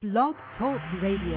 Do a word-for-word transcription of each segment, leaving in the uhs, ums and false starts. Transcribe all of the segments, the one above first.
Blog Talk Radio.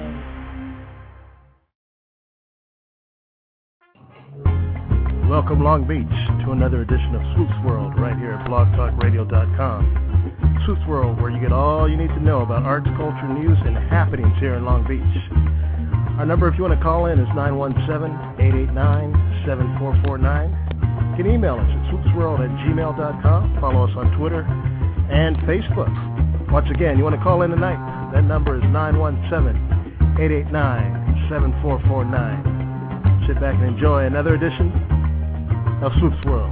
Welcome, Long Beach, to another edition of Swoops World right here at blog talk radio dot com. Swoops World, where you get all you need to know about arts, culture, news, and happenings here in Long Beach. Our number, if you want to call in, is nine one seven, eight eight nine, seven four four nine. You can email us at swoops world at gmail dot com. Follow us on Twitter and Facebook. Once again, you want to call in tonight, that number is nine one seven, eight eight nine, seven four four nine. Sit back and enjoy another edition of Swoops World.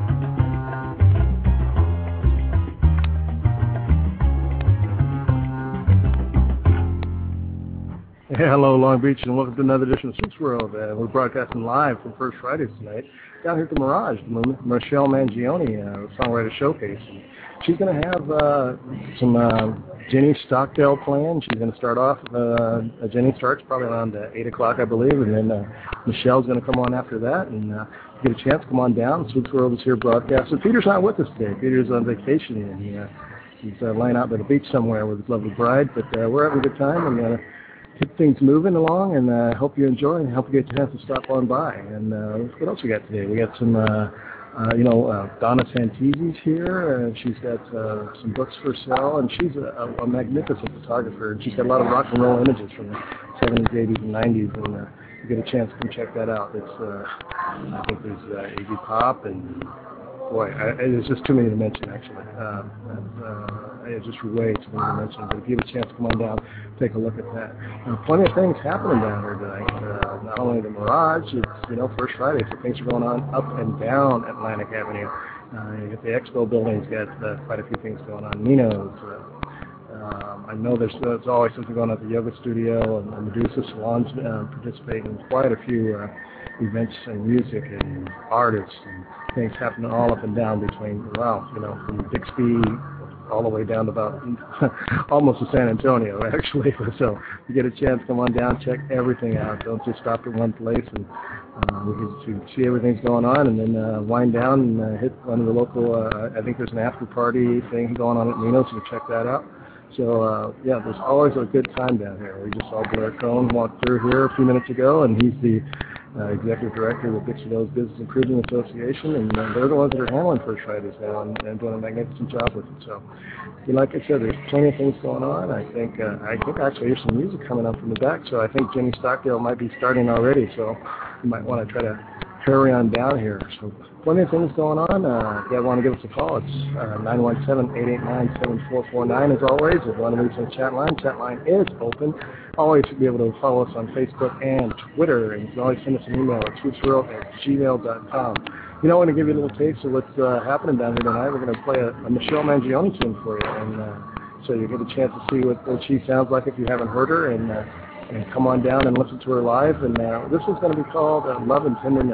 Hey, hello, Long Beach, and welcome to another edition of Swoops World. Uh, we're broadcasting live from First Fridays tonight down here at the Mirage, the Michelle Mangione uh, Songwriter Showcase. And she's going to have uh, some uh, Jenny Stockdale playing. She's going to start off. Uh, Jenny starts probably around uh, eight o'clock, I believe, and then uh, Michelle's going to come on after that. And uh, get a chance, come on down. Swoops World is here broadcasting. Peter's not with us today. Peter's on vacation, and he, uh, he's uh, lying out by the beach somewhere with his lovely bride. But uh, we're having a good time, and uh, keep things moving along, and I uh, hope you enjoy, and hope you get a chance to stop on by. And uh, what else we got today? We got some, uh, uh, you know, uh, Donna Santizi's here, and she's got uh, some books for sale, and she's a, a magnificent photographer, and she's got a lot of rock and roll images from the seventies, eighties, and nineties, and uh, you get a chance to come check that out. It's, uh, I think there's uh, Iggy Pop, and boy, I, there's just too many to mention, actually. Um, and, uh, it's just way too many to mention, but if you have a chance to come on down, take a look at that. Uh, plenty of things happening down here tonight. Uh, not only the Mirage, it's, you know, First Friday, so things are going on up and down Atlantic Avenue. Uh, you got the Expo building's got uh, quite a few things going on. Nino's. Uh, um, I know there's, there's always something going on at the yoga studio, and the Medusa Salon's uh, participating in quite a few uh, events and music and artists and things happening all up and down between, well, you know, from Bixby all the way down to about almost to San Antonio, actually. So you get a chance, come on down, check everything out. Don't just stop at one place, and uh, we get to see everything's going on, and then uh, wind down and uh, hit one of the local, uh, I think there's an after party thing going on at Nino's, so check that out. So, uh, yeah, there's always a good time down here. We just saw Blair Cohn walk through here a few minutes ago, and he's the uh, executive director of Dixie Valley Business Improvement Association, and uh, they're the ones that are handling First Fridays now and, and doing a magnificent job with it. So, like I said, there's plenty of things going on. I think uh, I think actually there's some music coming up from the back, so I think Jenny Stockdale might be starting already, so you might want to try to hurry on down here. So plenty of things going on. Uh, if you want to give us a call, it's uh, nine one seven, eight eight nine, seven four four nine as always. If you want to reach the chat line, chat line is open. Always be able to follow us on Facebook and Twitter, and you can always send us an email at swoopsworld at gmail dot com. You know, I want to give you a little taste of what's uh, happening down here tonight. We're going to play a, a Michelle Mangione tune for you, and uh, so you get a chance to see what, what she sounds like if you haven't heard her, and uh, and come on down and listen to her live. And uh, this is going to be called uh, Love and Tenderness.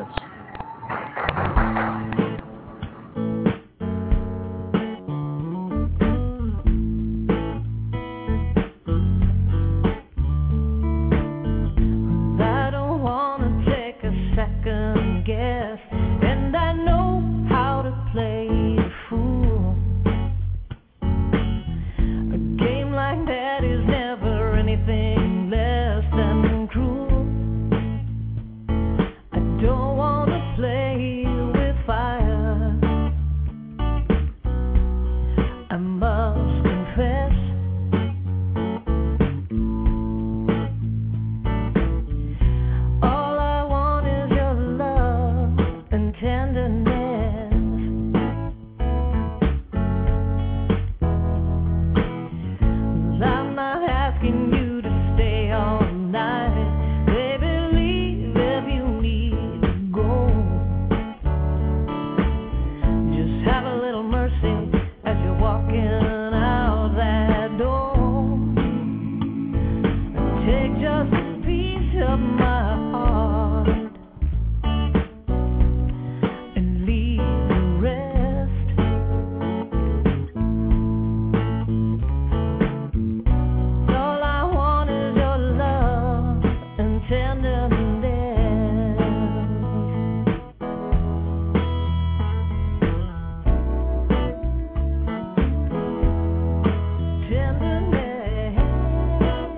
Tenderness.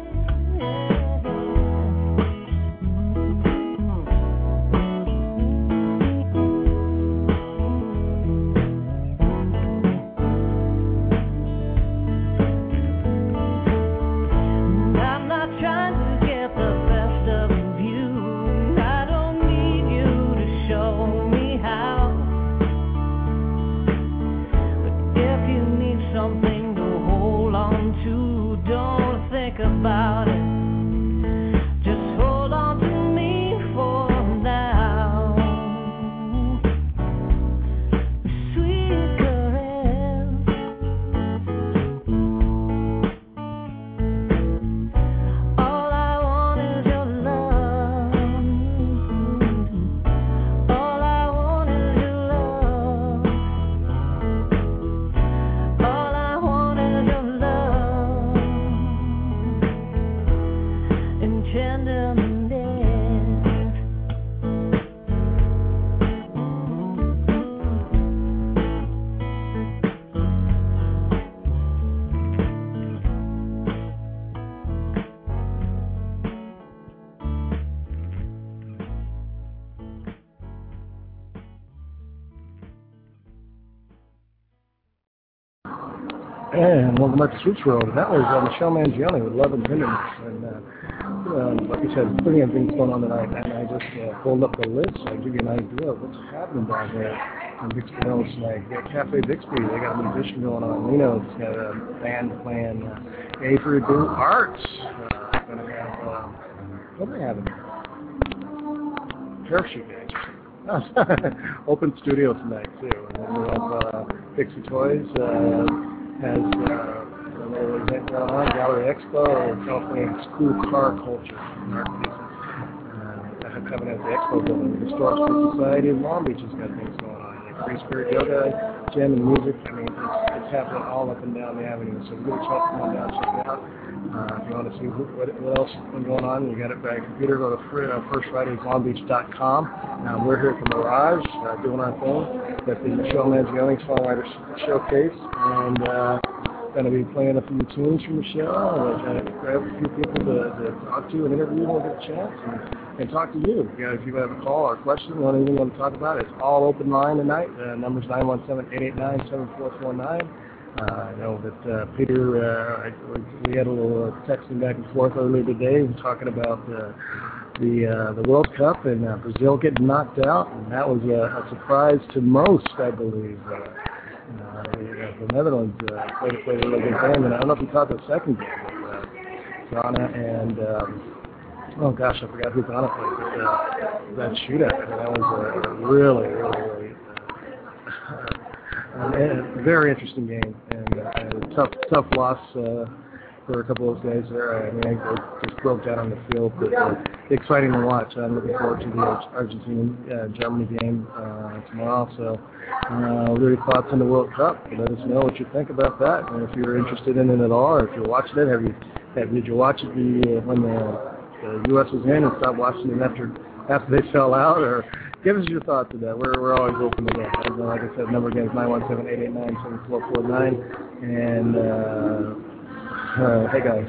about it. Just hold on to me for now. Sweet caress. All I want is your love. All I want is your love. All I want is your love. And tenderness. And welcome back to Swoops World. And that was uh, Michelle Mangione with Love and Tenderness. And uh, um, like you said, plenty of things going on tonight. And I just uh, pulled up the list so I can give you an idea of what's happening down here in Bixby Hills tonight. We got Cafe Bixby. They got a musician going on. Lino's got a band playing. Uh, Avery Blue Arts. Uh, going to have, um, what are they having? Parachute Games. Open studio tonight, too. And then we have uh, Dixie Toys. Uh, has uh, another event going on, Gallery Expo, California School Car Culture and Art Pieces. Uh, coming at the Expo building. The Historic School Society of Long Beach has got things going on. Like Free Spirit Yoga, gym and music. I mean, it's, it's happening all up and down the avenue. So give it a chance to come down and check it out. Uh, if you want to see who, what, what else is going on, you got it by computer, go to free, uh, first fridays long beach dot com. Uh, we're here at the Mirage, uh, doing our thing. Got the Michelle Mangione Songwriter Showcase, and uh, going to be playing a few tunes from Michelle, and uh, grab a few people to, to talk to and interview and get a chance, and, and talk to you. You know, if you have a call or a question or anything you want to talk about, it's all open line tonight. The uh, number's nine one seven, eight eight nine, seven four four nine. Uh, I know that uh, Peter, uh, I, we had a little uh, texting back and forth earlier today, talking about uh, the uh, the World Cup and uh, Brazil getting knocked out, and that was a, a surprise to most, I believe. Uh, uh, the, the Netherlands uh, played, played a really good game, and I don't know if you caught the second game with uh, Ghana and, um, oh gosh, I forgot who Ghana played, but uh, that shootout. I mean, that was a really, really, really uh, a very interesting game, and, uh, and a tough, tough loss uh, for a couple of those guys there. I mean, they just broke down on the field, but uh, exciting to watch. I'm looking forward to the Argentina-Germany uh, game uh, tomorrow. So, uh, what are your thoughts on the World Cup? Let us know what you think about that, and if you're interested in it at all, or if you're watching it, have you, have, did you watch it the, when the, the U S was in and stopped watching it after after they fell out, or give us your thoughts on that. We're, we're always open to that. And, uh, like I said, number again is nine one seven, eight eight nine, seven four four nine. And, uh, uh, hey guys.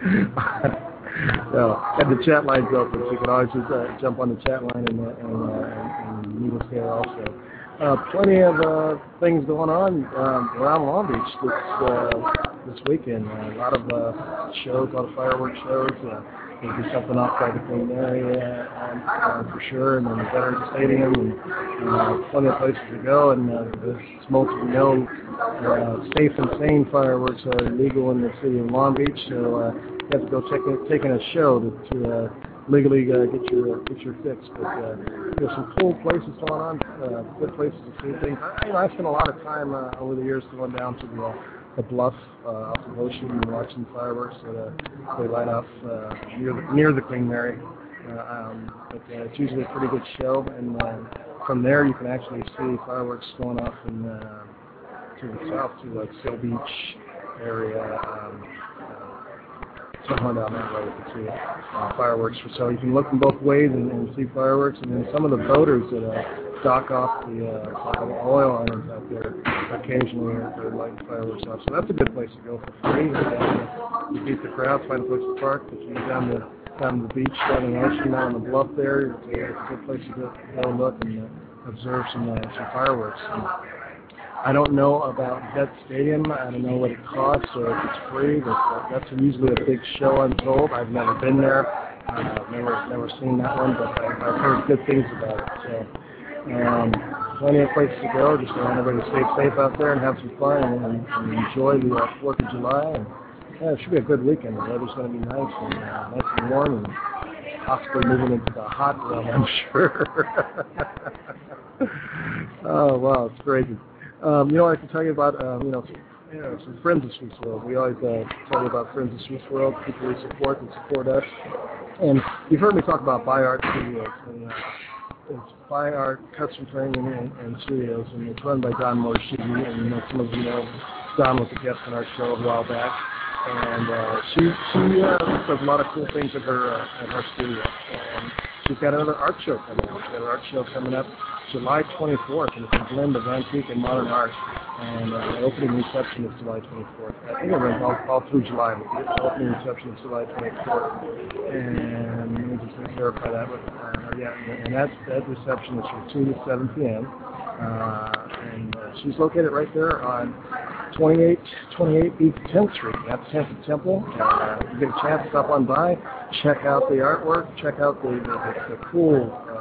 So, and the chat line's open, so you can always just uh, jump on the chat line and, uh, and, uh, and, and meet us there also. Uh, plenty of uh, things going on um, around Long Beach this uh, this weekend. Uh, a lot of uh, shows, a lot of fireworks shows. Uh, There'll be something off by the Queen area um, uh, for sure, and then the Veterans Stadium, and uh, plenty of places to go. And uh, as most of you know, uh, safe and sane fireworks are illegal in the city of Long Beach, so uh, you have to go check it, take in a show to, to uh, legally uh, get your get your fix. But uh, there's some cool places going on, uh, good places to see things. I, you know, I spent a lot of time uh, over the years going down to the uh, the bluff uh, off the ocean and watching fireworks that uh, they light off uh, near the near the Queen Mary. Uh, um, but uh, it's usually a pretty good show, and uh, from there you can actually see fireworks going off in uh, to the south to like Seal Beach area. Um, uh, somewhere down that way you can see uh, fireworks. So you can look in both ways and, and see fireworks, and then some of the boaters that uh, dock off the uh, oil islands out there occasionally are, are lighting fireworks off. So that's a good place to go for free. Uh, you beat the crowd, find a place to park, but you go down the down the beach, down in the ocean, down on the bluff there. It's a, it's a good place to go, go look and uh, observe some uh, some fireworks. And I don't know about Vet Stadium. I don't know what it costs or if it's free, but uh, that's usually a big show, I'm told. I've never been there. Uh, never never seen that one, but I, I've heard good things about it. So. Um, plenty of places to go. Just want everybody to stay safe out there and have some fun and, and enjoy the uh, fourth of July and yeah, it should be a good weekend. The weather's going to be nice and uh, nice and warm, and possibly moving into the hot realm, I'm sure. Oh, wow, it's crazy. Um, you know, I can tell you about, um, you know, some, you know, some friends of Sweets World. We always uh, tell you about friends of Sweets World, people we support and support us. And you've heard me talk about ByArt Studios. And, uh, it's ByArt Custom Training and, and Studios, and it's run by Don Morishige. And you know, some of you know Don was a guest on our show a while back. And uh, she she uh, does a lot of cool things at her uh, at her studio. And she's got another art show coming up. She's got an art show coming up July twenty-fourth, and it's a blend of antique and modern art. And uh, the opening reception is July twenty-fourth. I think it runs all, all through July, but the opening reception is July twenty-fourth. And let me just verify that. But, uh, yeah, and that's, that reception is from two to seven p m Uh, and uh, she's located right there on twenty-eight twenty-eight East tenth Street. That's Hampton Temple. Uh, you get a chance to stop on by, check out the artwork, check out the, the, the, the cool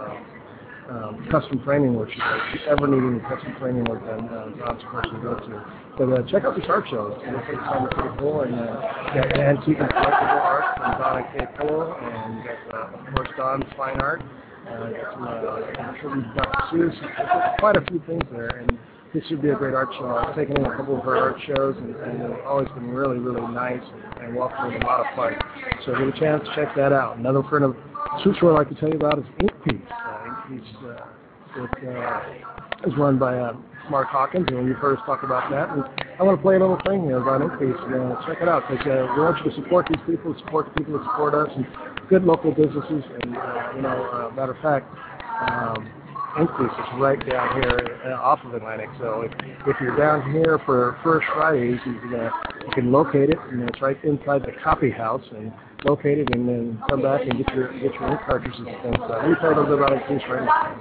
uh, um, custom framing work she does. If you ever need any custom framing work done, uh, Don's the person to go to. But uh, check out these art shows. It's kind of pretty cool. And uh, you got antique and collectible art from Donna K. Pillow, and you got, uh, of course, Don's fine art. Uh, some, uh, I'm sure we've got shoes. There's quite a few things there, and this should be a great art show. I've taken in a couple of her art shows, and, and it's always been really, really nice and, and welcoming, a lot of fun. So get a chance to check that out. Another friend of Sweets World I'd like to tell you about is Ink Piece. Uh, Ink Piece uh, it, uh, is run by uh, Mark Hawkins, and you've heard us talk about that. And I want to play a little thing here about Ink Piece. Uh, check it out, because uh, we want you to support these people, support the people that support us, and good local businesses. And uh, you know, uh, matter of fact, um, Ink Piece is right down here uh, off of Atlantic. So if, if you're down here for First Fridays, you can, uh, you can locate it, and it's right inside the Copy House, and locate it, and then come back and get your get your ink cartridges and things. So let me tell you a little bit about Ink Piece right now.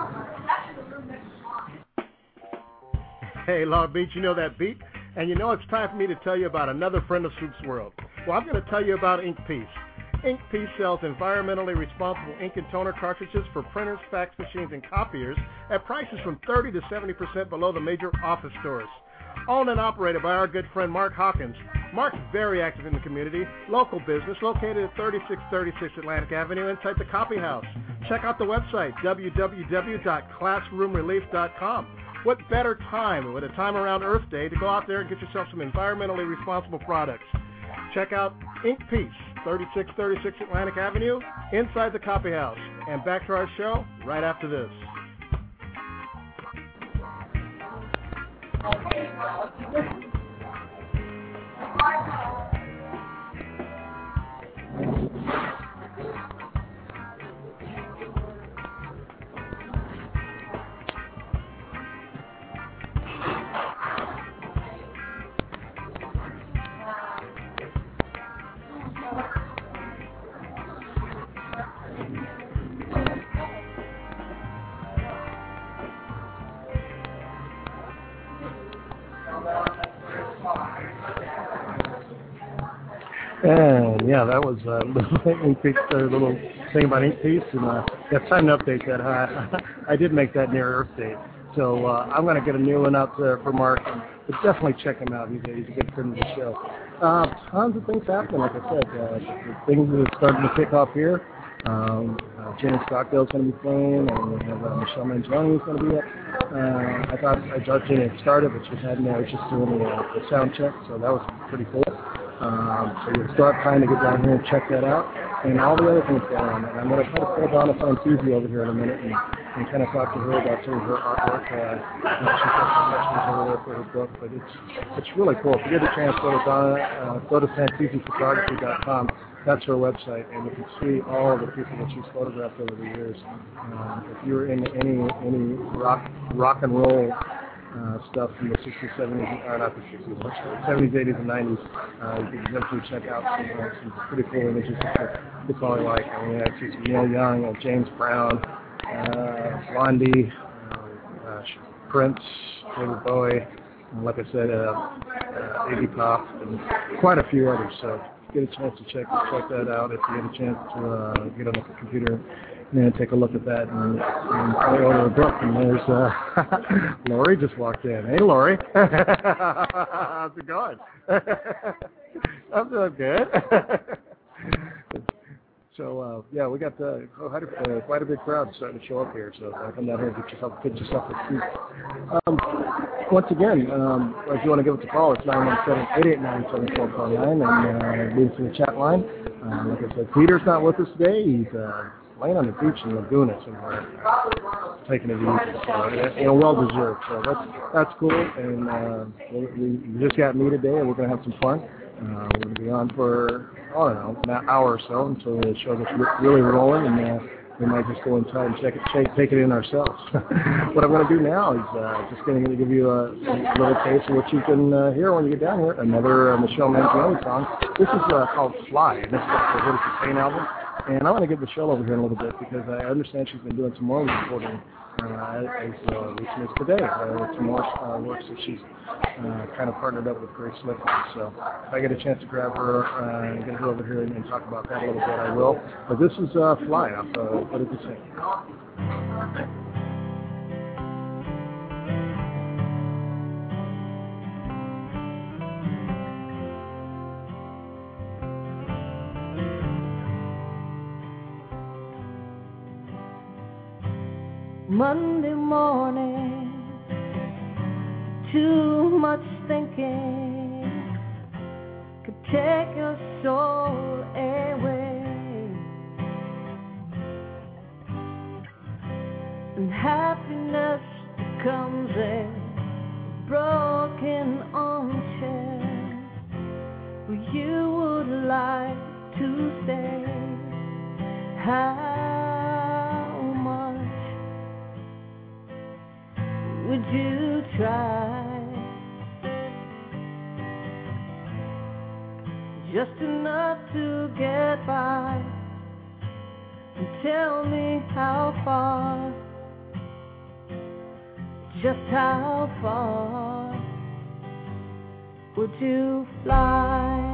Hey, Long Beach, you know that beat? And you know it's time for me to tell you about another friend of Sweets World. Well, I'm going to tell you about Ink Piece. Ink Piece sells environmentally responsible ink and toner cartridges for printers, fax machines, and copiers at prices from thirty to seventy percent below the major office stores. Owned and operated by our good friend Mark Hawkins. Mark's very active in the community, local business located at thirty-six thirty-six Atlantic Avenue inside the Copy House. Check out the website, w w w dot classroom relief dot com. What better time, with a time around Earth Day, to go out there and get yourself some environmentally responsible products. Check out Ink Piece, thirty-six thirty-six Atlantic Avenue, inside the Copy House. And back to our show right after this. And yeah, that was uh, Ink Piece, a little thing about Ink Piece, and uh, yeah, time to update that. Uh, I did make that near Earth Day, so uh, I'm going to get a new one out there for Mark. And, but definitely check him out. He's a, he's a good friend of the show. Uh, tons of things happening, like I said. Uh, things are starting to kick off here. Um, uh, James Stockdale's going to be playing, and we have uh, Michelle Mangione who's going to be up. Uh, I thought I thought Jenny had started, but she hadn't. I was just doing the, uh, the sound check, so that was pretty cool. Um, so you'll start trying to get down here and check that out, and all the other things going on. And I'm going to try to pull Donna Fantuzzi over here in a minute and, and kind of talk to her about some of her artwork. Uh, you know, she's got some questions over there for her book, but it's it's really cool. If you get a chance, go to Donna, uh, go to fantuzzi photography dot com. That's her website, and you can see all of the people that she's photographed over the years. Um, if you're in any any rock rock and roll Uh, stuff from the sixties, seventies, or not the sixties, but seventies, eighties, and nineties. Uh, you can definitely check out some, uh, some pretty cool images that you probably like. I mean, I see some Neil Young, uh, James Brown, uh, Blondie, uh, uh, Prince, David Bowie, and like I said, uh, uh, Iggy Pop, and quite a few others. So get a chance to check check that out if you get a chance to uh, get on the computer. And take a look at that, and, and probably order a book. And there's uh, Lori just walked in. Hey, Lori. How's it going? I'm doing good. So, uh, yeah, we got uh, quite, a, uh, quite a big crowd starting to show up here, so uh, come down here and get yourself, get yourself a seat. Um, once again, um, if you want to give us a call, it's nine one seven, eight eight nine, seven four four nine, and uh, leave us in the chat line. Uh, like I said, Peter's not with us today. He's uh, laying on the beach in Laguna somewhere, uh, taking it easy, so, you know, well-deserved. So that's, that's cool, and uh, we, we just got me today, and we're going to have some fun. Uh, we're going to be on for, I don't know, an hour or so until the show gets really rolling, and uh, we might just go inside and check it, check, take it in ourselves. What I'm going to do now is uh, just going to give you a, a little taste of what you can uh, hear when you get down here. Another uh, Michelle Mangione song. This is uh, called Fly, and this is the What Is the Pain album. And I want to give Michelle over here in a little bit because I understand she's been doing some more recording uh, as uh, recent as today. Uh, some more uh, works that she's uh, kind of partnered up with Grace Smith on. So if I get a chance to grab her uh, and get her over here and, and talk about that a little bit, I will. But this is uh, Fly off uh, What Is the Pain? Monday morning, too much thinking could take your soul away, and happiness becomes a broken armchair where you would like to stay. How much would you try? Just enough to get by, and tell me how far, just how far would you fly?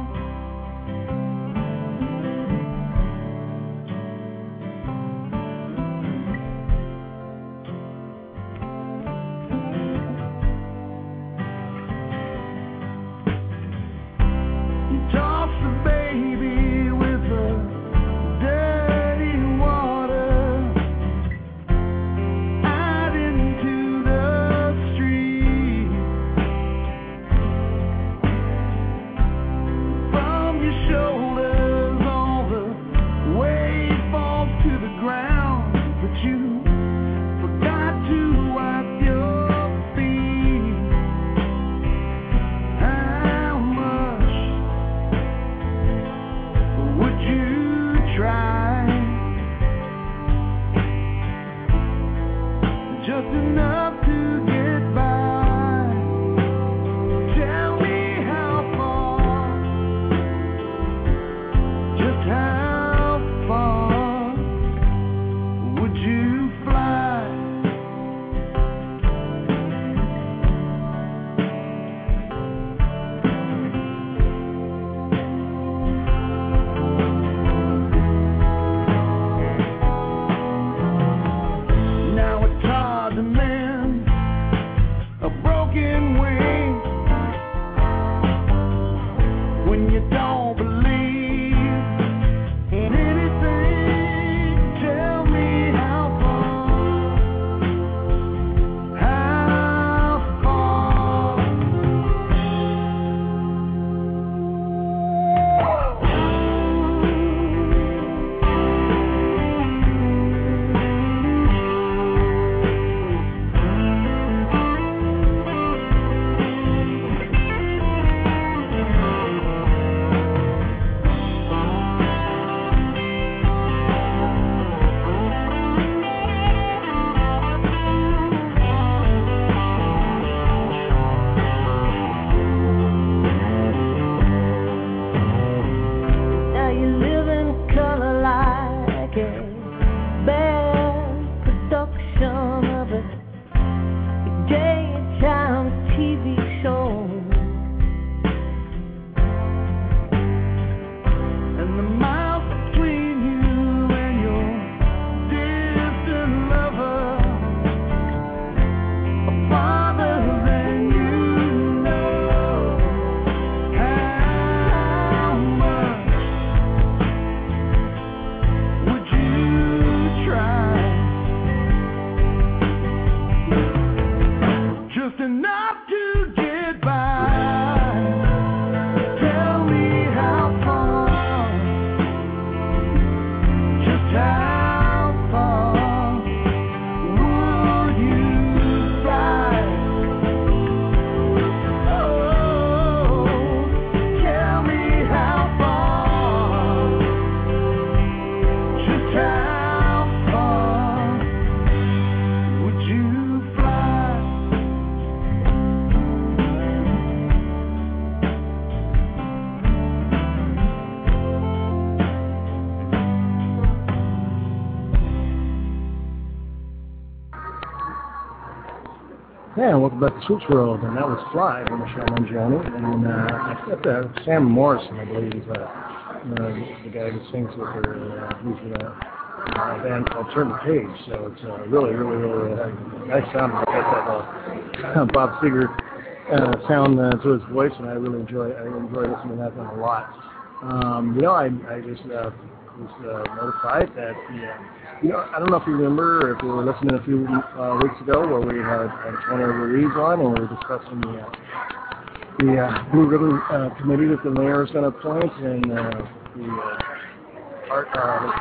Yeah, welcome back to Swoops World, and that was Fly by Michelle Mangione, and uh, except, uh, Sam Morrison, I believe, is uh, uh, the guy who sings with her, uh, who's in a, a band called Turn the Page, so it's uh, really, really, really uh, nice sound. It's got that uh, Bob Seger uh, sound uh, to his voice, and I really enjoy, I enjoy listening to that one a lot. Um, you know, I, I just uh, was uh, notified that the uh, You know, I don't know if you remember, or if you were listening a few uh, weeks ago, where we had Antonio Ruiz on, and we were discussing the uh, the uh, Blue Ribbon uh, committee that the mayor is going to appoint, and uh, the uh, art,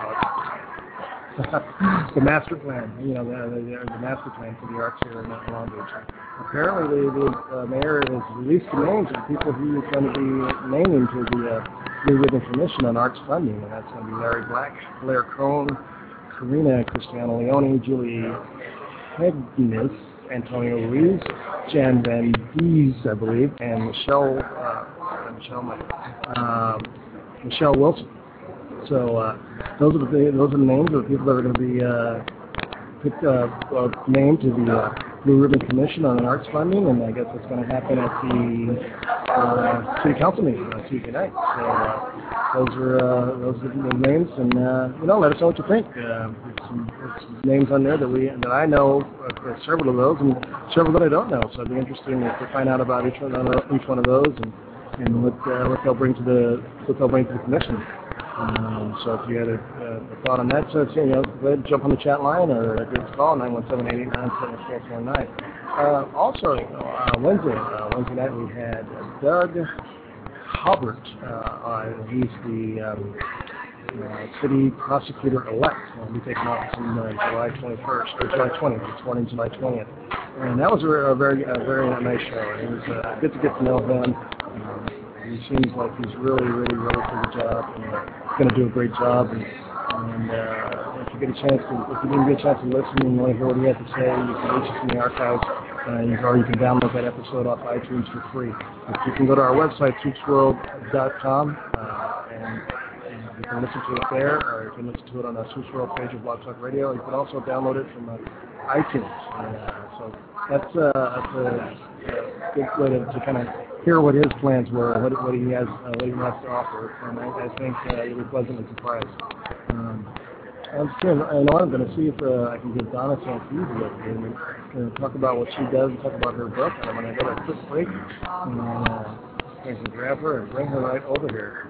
uh, the master plan. You know, the, the, the master plan for the arts here in Long Beach. Apparently, the, the uh, mayor has released the names of the people he is going to be naming to the uh, Blue Ribbon Commission on Arts Funding, and that's going to be Larry Black, Blair Cohn, Karina Cristiano Leone, Julie Hegnes, Antonio Ruiz, Jan Van Dees, I believe, and Michelle uh, Michelle um, Michelle Wilson. So uh, those are the those are the names of the people that are going to be uh, picked, uh, uh, named to the uh, Blue Ribbon Commission on Arts Funding, and I guess it's going to happen at the uh, City Council meeting on Tuesday night. So uh, those are uh, those are the names, and uh, you know, let us know what you think. Uh, there's, some, there's some names on there that we that I know, uh, several of those, and several that I don't know. So it'd be interesting to find out about each one, each one of those, and and what uh, what they'll bring to the what they'll bring to the commission. Um, so if you had a, a thought on that, so you know, go ahead and jump on the chat line or give us a call, nine one seven, eight eight nine, seven four four nine. Uh, also, you know, uh, Wednesday, uh, Wednesday night we had Doug Hubbard uh, on. He's the um, uh, city prosecutor-elect. He'll be taking office on uh, July twenty-first, or July twentieth. It's sworn in July twentieth. And that was a, a very a very nice show. It was uh, good to get to know him. Um, he seems like he's really, really, really for the job, and uh, going to do a great job. And, and uh, if you get a chance to, if you didn't get a chance to listen and you want to hear what he has to say, you can reach us in the archives, uh, you, or you can download that episode off iTunes for free. If you can go to our website, swoops world dot com, uh, and, and you can listen to it there, or you can listen to it on the Swoops World page of Blog Talk Radio. You can also download it from uh, iTunes. And, uh, so that's, uh, that's a, a good way to, to kind of hear what his plans were, what, what he has, uh, what he has to offer, and I, I think uh, you'll be pleasantly surprised. Um, I'm sure, I know I'm going to see if uh, I can get Donna Santisi up here and uh, talk about what she does, and talk about her book. And I'm going to go to a quick break, and uh, I can grab her and bring her right over here.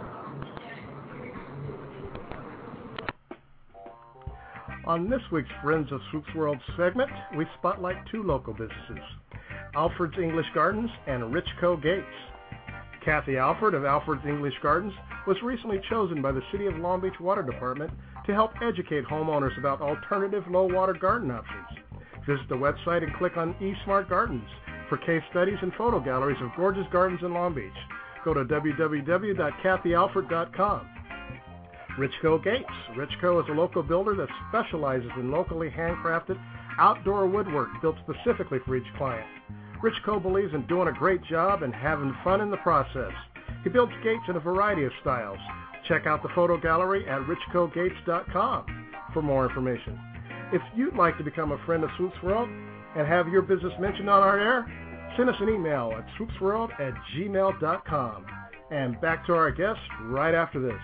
On this week's Friends of Swoops World segment, we spotlight two local businesses, Alfred's English Gardens and Richco Gates. Kathy Alfred of Alfred's English Gardens was recently chosen by the City of Long Beach Water Department to help educate homeowners about alternative low-water garden options. Visit the website and click on eSmart Gardens for case studies and photo galleries of gorgeous gardens in Long Beach. Go to w w w dot kathy alfred dot com. Richco Gates. Richco is a local builder that specializes in locally handcrafted outdoor woodwork built specifically for each client. Richco believes in doing a great job and having fun in the process. He builds gates in a variety of styles. Check out the photo gallery at richco gates dot com for more information. If you'd like to become a friend of Swoops World and have your business mentioned on our air, send us an email at swoops world at gmail dot com. And back to our guest right after this.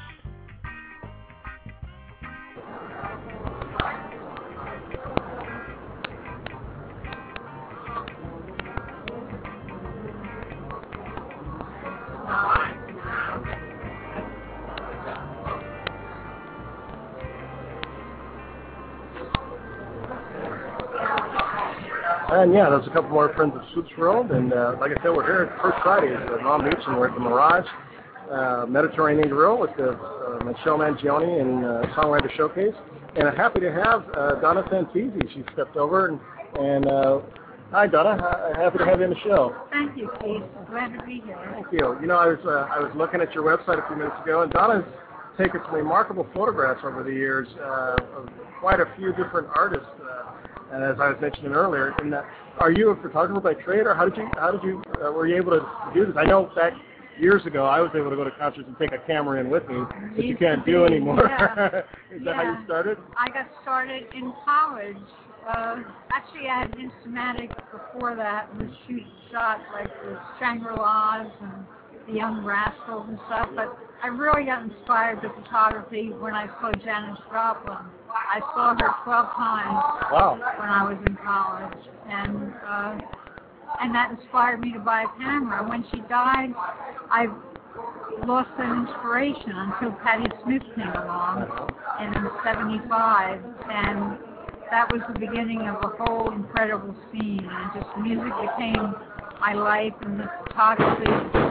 And yeah, there's a couple more friends of Swoops World, and uh, like I said, we're here at First Fridays at Long Beach, and we're at the Mirage uh, Mediterranean Grill with the uh, Michelle Mangione and uh, Songwriter Showcase. And I'm happy to have uh, Donna Santisi. She stepped over, and, and uh, hi, Donna. H- happy to have you on the show. Thank you, Keith. Glad to be here. Thank you. You know, I was uh, I was looking at your website a few minutes ago, and Donna's taken some remarkable photographs over the years uh, of quite a few different artists. Uh, And as I was mentioning earlier, and, uh, are you a photographer by trade, or how did you, how did you, uh, were you able to do this? I know back years ago, I was able to go to concerts and take a camera in with me, but you can't do anymore. Yeah. Is yeah. that how you started? I got started in college uh, actually I had Instamatic before that and was shooting shots like the Shangri-Las and the Young Rascals and stuff, but I really got inspired to photography when I saw Janis Joplin. I saw her twelve times Wow. when I was in college, and uh, and that inspired me to buy a camera. When she died, I lost that inspiration until Patti Smith came along in seventy-five, and that was the beginning of a whole incredible scene, and just music became my life, and the photography.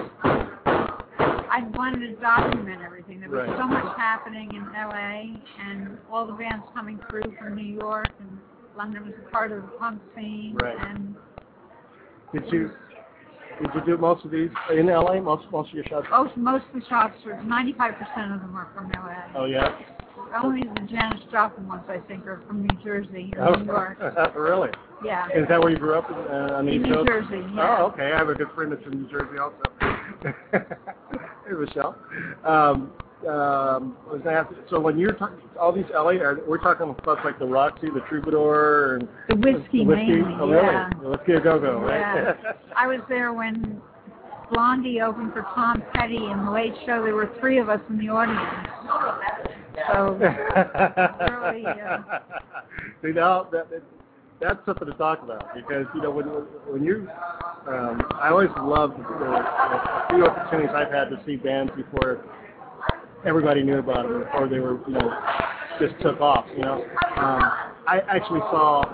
I wanted to document everything. There was Right. so much happening in L A, and all the bands coming through from New York, and London was a part of the punk scene. Right. And Did you did you do most of these in L A? Most most of your shots? most, most of the shots, are ninety-five percent of them are from L A. Oh yeah. Only the Janis Joplin ones, I think, are from New Jersey or Oh, New York. really? Yeah. Is that where you grew up in, uh, on the In East New Coast? Jersey, yeah. Oh, okay. I have a good friend that's from New Jersey also. Hey, Michelle. Um, um, I was gonna ask, so when you're talking, all these L A, are, we're talking about like the Roxy, the Troubadour, and The whiskey, the whiskey? mainly, Oh, really? yeah. The Whiskey a Go-Go, right? Yeah. I was there when Blondie opened for Tom Petty in the Late Show. There were three of us in the audience. So, really, uh, See, now that, that that's something to talk about, because you know when when you, um, I always loved the, the few opportunities I've had to see bands before everybody knew about them, before they were you know just took off. You know, um, I actually saw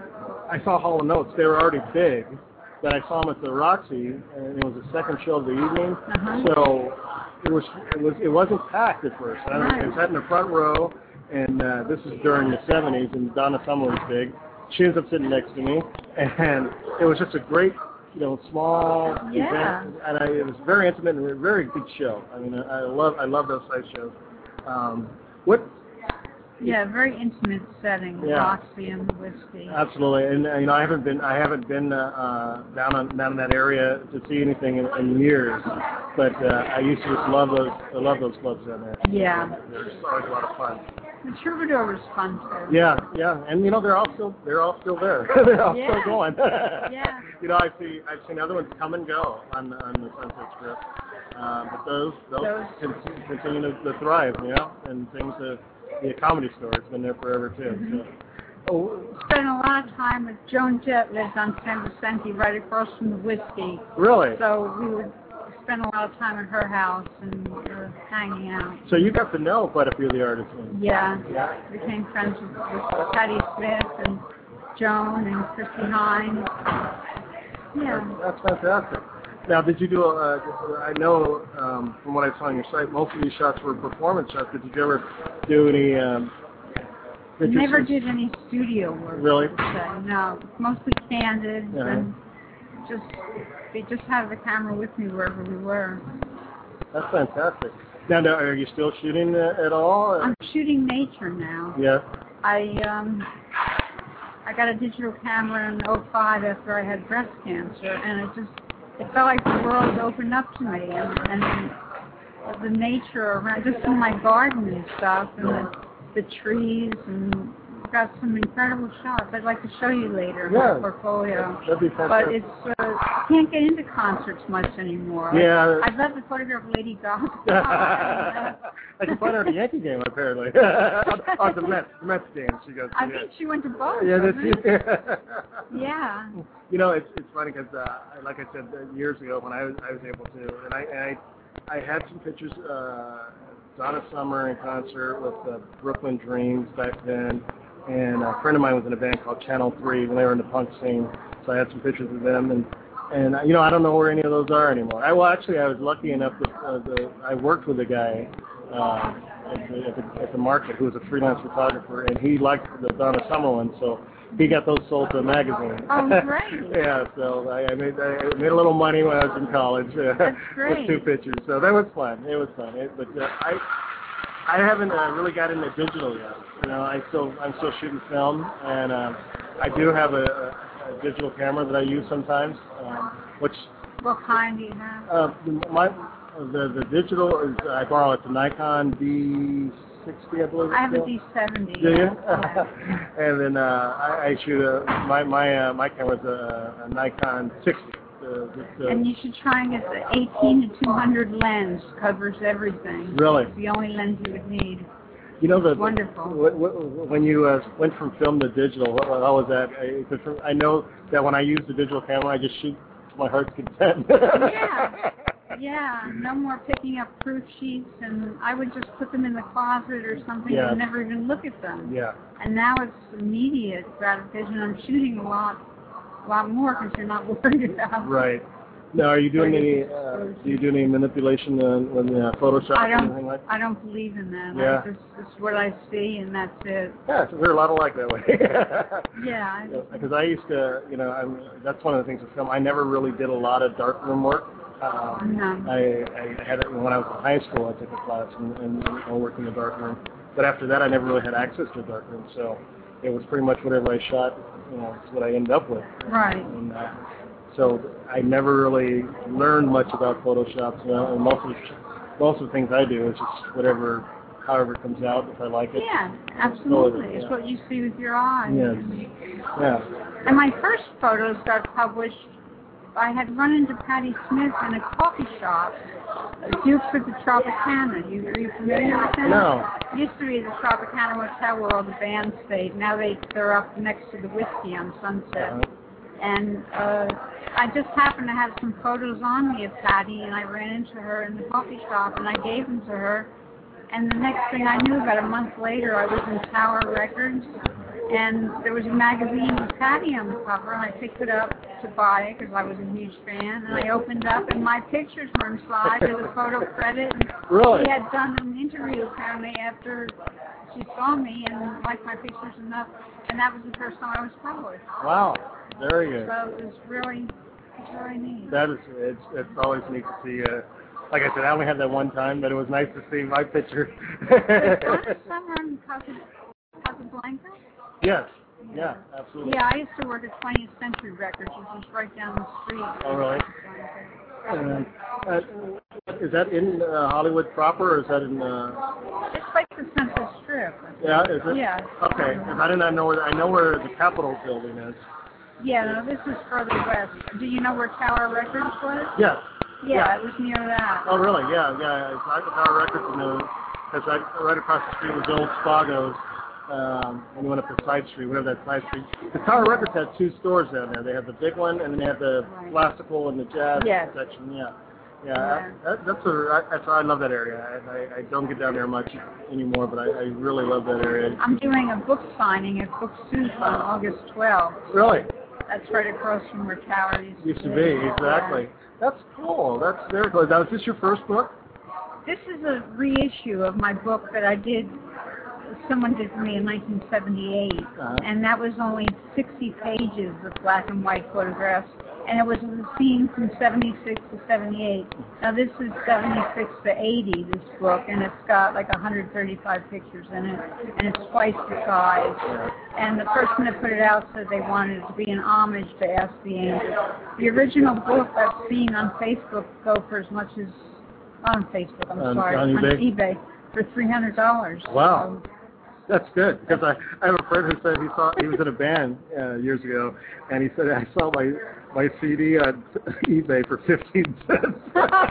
I saw Hall and Oates. They were already big, but I saw them at the Roxy, and it was the second show of the evening. Uh-huh. So it was it was it wasn't packed at first. I, Right. I sat in the front row, and uh, this is during the seventies, and Donna Summer was big. She ends up sitting next to me, and it was just a great, you know, small Yeah. event, and I, it was very intimate and a very good show. I mean, I love I love those size shows. Um, what? yeah, very intimate setting, the Yeah. Roxy and the whiskey. Absolutely, and uh, you know, I haven't been I haven't been uh, uh, down on down in that area to see anything in, in years, but uh, I used to just love those I love those clubs down there. Yeah. They're just always a lot of fun. The Troubadour was fun, too. Yeah, yeah, and you know they're all still they're all still there. They're all Yeah. still going. Yeah. You know, I see I've seen other ones come and go on on the Sunset Strip, um, but those those, Those- con- continue to, to thrive. You know, and things uh, the Comedy Store has been there forever too. Mm-hmm. So. Oh, Spent a lot of time with Joan Jett, lived on San Vicente, right across from the whiskey. really? So we would spend a lot of time at her house and uh, hanging out. So you got to know quite a few of the artists. then. Yeah. Yeah. Became friends with, with Patti Smith and Joan and Christy Hines. Yeah. That's fantastic. Now, did you do a, uh, I know um, from what I saw on your site, most of these shots were performance shots. Did you ever do any um, pictures? Never did any studio work. Really? per se. No, mostly candid, Uh-huh. and just they just had the camera with me wherever we were. That's fantastic. Now, now are you still shooting uh, at all? I'm shooting nature now. Yeah. I um I got a digital camera in oh five after I had breast cancer, and it just it felt like the world opened up to me, and, and the nature around, just in my garden and stuff, and the, the trees, and got some incredible shots. I'd like to show you later in Yeah. my portfolio. That'd be But fantastic. it's uh, I can't get into concerts much anymore. Yeah. I'd love to photograph Lady Gaga. I can find her at a Yankee game, apparently. on, on the Mets, the Mets game. She goes. I yeah. think she went to both. Yeah, wasn't that's it? Yeah. You know, it's it's funny because, uh, like I said uh, years ago, when I was I was able to, and I and I, I had some pictures. Uh, Donna Summer in concert with uh, Brooklyn Dreams back then, and a friend of mine was in a band called Channel Three when they were in the punk scene. So I had some pictures of them, and and uh, you know I don't know where any of those are anymore. I well actually I was lucky enough that uh, the, I worked with a guy. Uh, at, the, at, the, at the market who was a freelance photographer, and he liked the Donna Summer one, so he got those sold to a magazine. Oh, great. Yeah, so I, I made I made a little money when I was in college uh, That's great. with two pictures. So that was fun. It was fun. It, but uh, I I haven't uh, really got into digital yet. You know, I still I'm still shooting film, and uh, I do have a, a, a digital camera that I use sometimes, um, which What kind do you have? uh, my the the digital is I borrow it the Nikon D sixty, I believe. I have a still. D seventy. Do you? Yeah. And then uh, I, I shoot a my my uh, my camera's a, a Nikon sixty. Uh, just, uh, And you should try and get the eighteen to two hundred lens. Covers everything. Really? It's the only lens you would need. You know the Wonderful. w- w- when you uh, went from film to digital, how was that? I, 'cause from- I know that when I use the digital camera, I just shoot to my heart's content. Yeah. Yeah, no more picking up proof sheets, and I would just put them in the closet or something Yeah. and never even look at them. Yeah. And now it's immediate gratification. I'm shooting a lot, a lot more because you're not worried about. Right. Now, are you doing any? Uh, do you do any manipulation on when uh, Photoshop I or anything don't. like? I don't believe in that. Yeah. I just, it's what I see, and that's it. Yeah, so we're a lot alike that way. Yeah. Because I used to, you know, I'm, that's one of the things with film. I never really did a lot of darkroom work. Um, No. I, I had it when I was in high school. I took a class and, and I worked in the darkroom. But after that, I never really had access to the darkroom. So it was pretty much whatever I shot, you know, it's what I ended up with. Right. And, uh, so I never really learned much about Photoshop. You know, and most of the, most of the things I do is just whatever, however it comes out, if I like it. Yeah, absolutely. Yeah. It's what you see with your eyes. Yes. Yeah. And my first photos got published. I had run into Patti Smith in a coffee shop, Dukes at the Tropicana. You, are you familiar with that? No. It used to be the Tropicana Hotel where all the bands stayed. Now they, they're up next to the Whiskey on Sunset. Uh, And uh, I just happened to have some photos on me of Patti, and I ran into her in the coffee shop, and I gave them to her. And the next thing I knew, about a month later, I was in Tower Records, and there was a magazine with Patti on the cover, and I picked it up to buy it because I was a huge fan. And I opened up, and my pictures were inside with a photo credit. And Really? she had done an interview apparently after she saw me and liked my pictures enough, and that was the first time I was published. Wow. Very good. So it was really, it's really neat. That is, it's, it's always neat to see. Uh, like I said, I only had that one time, but it was nice to see my picture. Was that somewhere in Casa- Casablanca? Yes. Yeah, absolutely. Yeah, I used to work at twentieth Century Records, which is right down the street. Oh, really? Uh, uh, is that in uh, Hollywood proper, or is that in? Uh, It's like the Central Strip. yeah, is it? Yeah. Okay, 'cause I did not know where. I know where the Capitol building is. Yeah, no, this is further west. Do you know where Tower Records was? Yes. Yeah, Yeah. it was near that. Oh, really? Yeah, yeah. It's like the Tower Records, and the, because right, right across the street was the old Spago's. Um, and you went up the side street, whatever that side street. The Tower Records had two stores down there. They had the big one, and then they had the Right. classical and the jazz Yes. section. Yeah, yeah. Yeah. That, that's a, that's I love that area. I, I, I don't get down there much anymore, but I, I really love that area. I'm doing a book signing at Book Soup on August twelfth. Really, That's right across from where Tower used to used to be exactly. That's cool. That's very cool. Now, is this your first book? This is a reissue of my book that I did, someone did for me in nineteen seventy-eight, Uh-huh. and that was only sixty pages of black and white photographs, and it was a scene from seventy-six to seventy-eight. Now this is seventy-six to eighty, this book, and it's got like one hundred thirty-five pictures in it, and it's twice the size. And the person that put it out said they wanted it to be an homage to Ask the Angels. The original book I've seen on Facebook go for as much as, on Facebook, I'm On- sorry, on eBay? eBay, for three hundred dollars. Wow. That's good, because I, I have a friend who said he saw he was in a band uh, years ago, and he said, I saw my my C D on eBay for fifteen cents.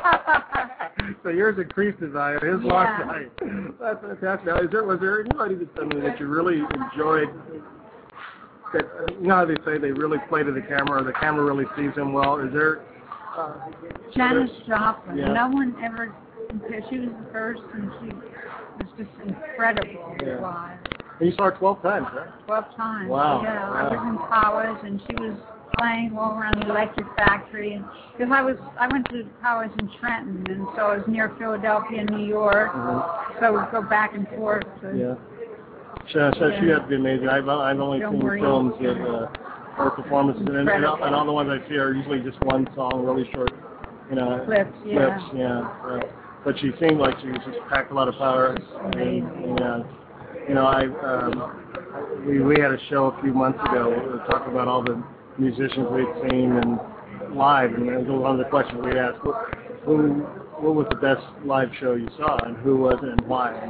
So yours increased in value, his Yeah. lost value. That's fantastic. Now, is there, was there anybody that, I mean, that you really enjoyed, that, uh, you know how they say they really play to the camera, or the camera really sees them well? Is there... Uh, Janis Joplin. Yeah. No one ever compared. She was the first, and she was just incredible Yeah. live. and you saw her twelve times, right? Twelve times. Wow. Yeah, I Wow. was in Powers, and she was playing all around the Electric Factory, and because I was, I went to Powers in Trenton, and so I was near Philadelphia, New York, Mhm. so we'd go back and forth. To, Yeah. So, so she Yeah. had to be amazing. I've, I've only Don't seen worry. films with uh, her performances, and, and, all, and all the ones I see are usually just one song, really short, you know, Clips, yeah. clips, yeah. Uh, but she seemed like she was just packed a lot of power. Amazing. And, uh, you know, I um, we we had a show a few months ago we were talking about all the musicians we'd seen and live, and that was one of the questions we asked: what, who what was the best live show you saw, and who was it, and why?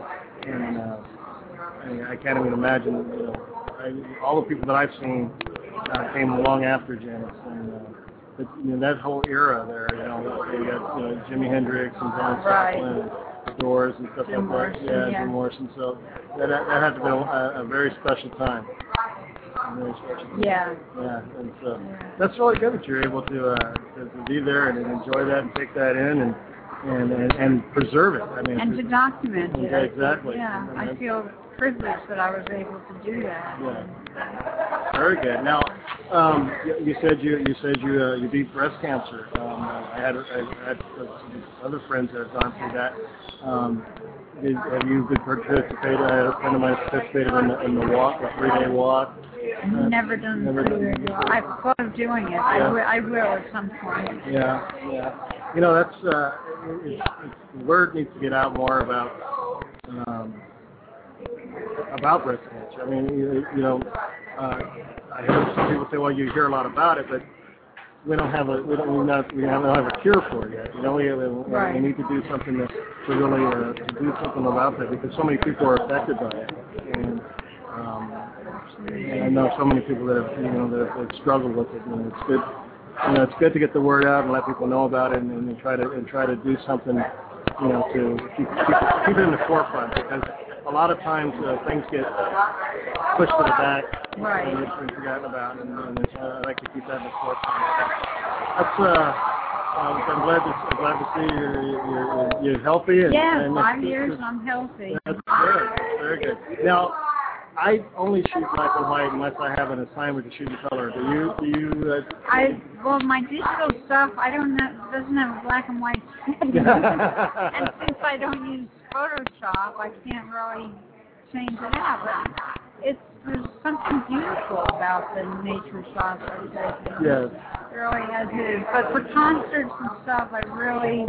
and uh, I, mean, I can't even imagine. You know, I, all the people that I've seen uh, came along after Janis, and uh, but, you know, that whole era there. You know, you got you know Jimi Hendrix and Janis Right. Joplin and the Doors and stuff Jim like that. Morrison, Yeah, yeah. Jim Morrison. So that that had to be a, a very special time. A very special time. Yeah. Yeah, and so Yeah. that's really good that you're able to, uh, to to be there and enjoy that and take that in and and and, and preserve it. I mean, And to document it. Yeah, exactly. Yeah, And I that's- feel privileged that I was able to do that. Yeah. Very good. Now, um, you, you said you you said you uh, you beat breast cancer. Um, I had I had some other friends that have gone through that. Um, did, have you been participated? I had a friend of mine participated in the, in the walk, a three-day walk. I've Uh, never done never the done- video. I've thought of doing it. I, Yeah. will, I will at some point. Yeah, yeah. You know, that's uh, it, it, the word needs to get out more about um, about breast cancer. I mean, you, you know, uh, I heard some people say, "Well, you hear a lot about it, but we don't have a we don't we not we don't have a cure for it yet." You know, we we, Right. we need to do something to, to really uh, to do something about that because so many people are affected by it, and um, and I know so many people that have you know that have struggled with it, and it's good. You know, it's good to get the word out and let people know about it, and, and try to and try to do something, you know, to keep, keep, keep it in the forefront because a lot of times uh, things get pushed to the back Right. and, and forgotten about, and, and it's, uh, I like to keep that in the forefront. That's uh, um, I'm glad to I'm glad to see you're you're, you're healthy and, Yeah, and five it's, years it's, and I'm healthy. that's good, very good. Now, I only shoot black and white unless I have an assignment to shoot in color. Do you? Do you? Uh, I well, my digital stuff I don't know doesn't have a black and white setting, and since I don't use Photoshop, I can't really change it out. But it's there's something beautiful about the nature shots I take. Yes. It really has it. But for concerts and stuff, I really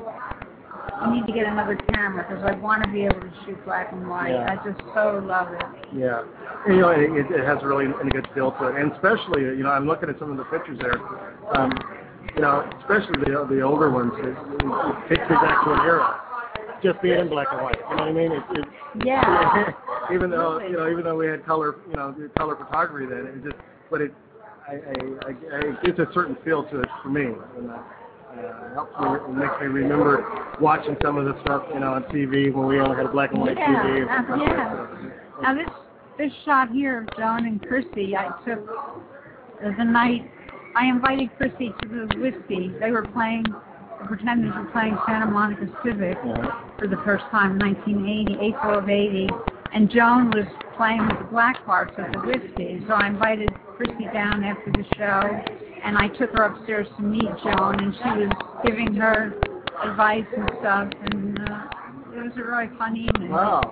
I need to get another camera because I want to be able to shoot black and white. Yeah. I just so love it. Yeah, and, you know, it, it has really a good feel to it, and especially, you know, I'm looking at some of the pictures there. Um, you know, especially the the older ones, it, it takes me back to an era, just being in black and white. You know what I mean? It, it, Yeah. even though you know, even though we had color, you know, color photography then, it just, but it, I, I, I, it gives a certain feel to it for me. And, uh, Uh, helps me, it makes me remember watching some of the stuff, you know, on T V when we only had a black and white Yeah, T V. And uh, stuff yeah. like that. Now this this shot here of Joan and Chrissy, I took uh, the night I invited Chrissy to the whiskey. They were playing, the Pretenders were playing Santa Monica Civic Yeah. for the first time in nineteen eighty, April of eighty, and Joan was playing with the black parts of the whiskey. So I invited Chrissy down after the show, and I took her upstairs to meet Joan, and she was giving her advice and stuff, and uh, it was a really fun evening. Wow.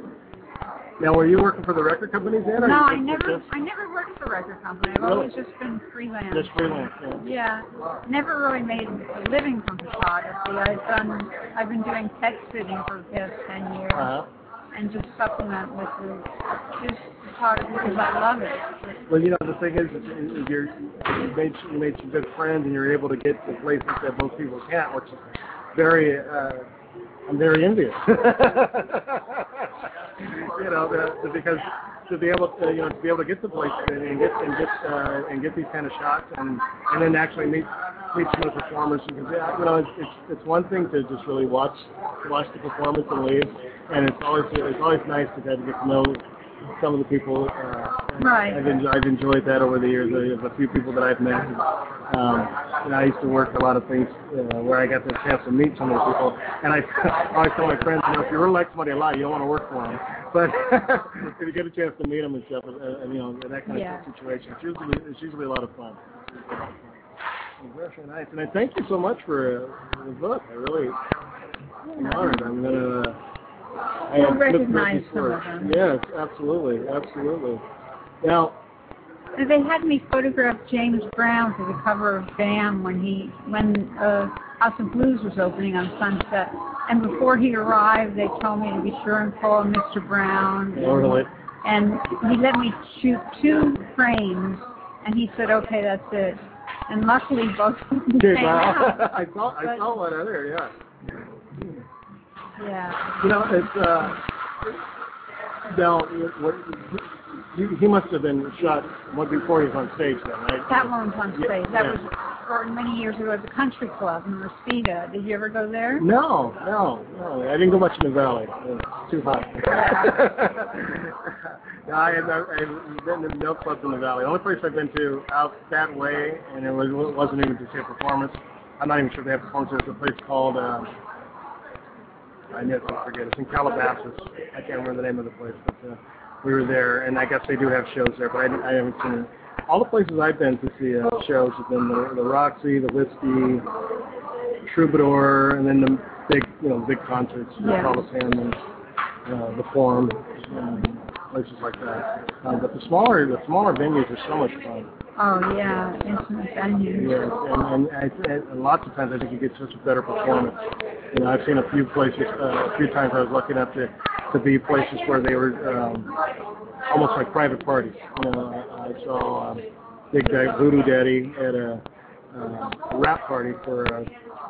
Now, were you working for the record companies then? or No, you I just- never, just- I never worked for a record company. I've Really? always just been freelance. Just freelance. Yeah. Yeah, never really made a living from photography. I've done, I've been doing pet sitting for the past ten years, Uh-huh. and just supplement with the, just photography because I love it. Well, you know, the thing is, is, is you're, you made you made some good friends, and you're able to get to places that most people can't, which is very. Uh, I'm very envious. you know, the, the, because to be able to, you know, to be able to get to places and, and get and get uh, and get these kind of shots, and and then actually meet meet some of the performers. Because yeah, you know, it's, it's it's one thing to just really watch watch the performance and leave, and it's always it's always nice to get to know some of the people. Uh, Right. I've enjoyed, I've enjoyed that over the years. I have a few people that I've met. Um, and I used to work a lot of things uh, where I got the chance to meet some of the people. And I always tell my friends, you know, if you really like somebody a lot, you don't want to work for them. But if you get a chance to meet them and stuff, uh, and, you know, that kind Yeah. of situation, it's usually, it's usually a lot of fun. Well, very nice. And I thank you so much for uh, the book. I really am honored. I'm going to... Uh, I You'll have recognize looked some for of them. Yes, absolutely, absolutely. Now, They had me photograph James Brown for the cover of BAM when he when uh, House of Blues was opening on Sunset. And before he arrived, they told me to be sure and call Mister Brown. oh, really? And he let me shoot two frames, and he said, "Okay, that's it." And luckily, both of them Okay, came wow. out. I saw, I But- saw one other, yeah. Yeah. You know, it's, uh, Now, what, he, he must have been shot one before he was on stage then, right? That one was on stage. That Yeah. was for many years ago at the Country Club in Reseda. Did you ever go there? No, no, no. I didn't go much in the valley. It was too hot. no, I had I've been to no clubs in the valley. The only place I've been to out that way, and it, was, it wasn't even to see a performance. I'm not even sure if they have performances. It's a place called, uh, I never forget, it's in Calabasas. I can't remember the name of the place, but uh, we were there, and I guess they do have shows there, but I, I haven't seen it. All the places I've been to see uh, shows have been the, the Roxy, the Whiskey, Troubadour, and then the big, you know, big concerts, the Yeah. Coliseum, and uh, the Forum, um, places like that. Uh, but the smaller, the smaller venues are so much fun. Oh, yeah, intimate venues. Yes, and, and, I, and lots of times I think you get such a better performance. You know, I've seen a few places, uh, a few times I was lucky enough to, to be places where they were um, almost like private parties. You know, I, I saw um, Big Guy Voodoo Daddy at a uh, rap party for a,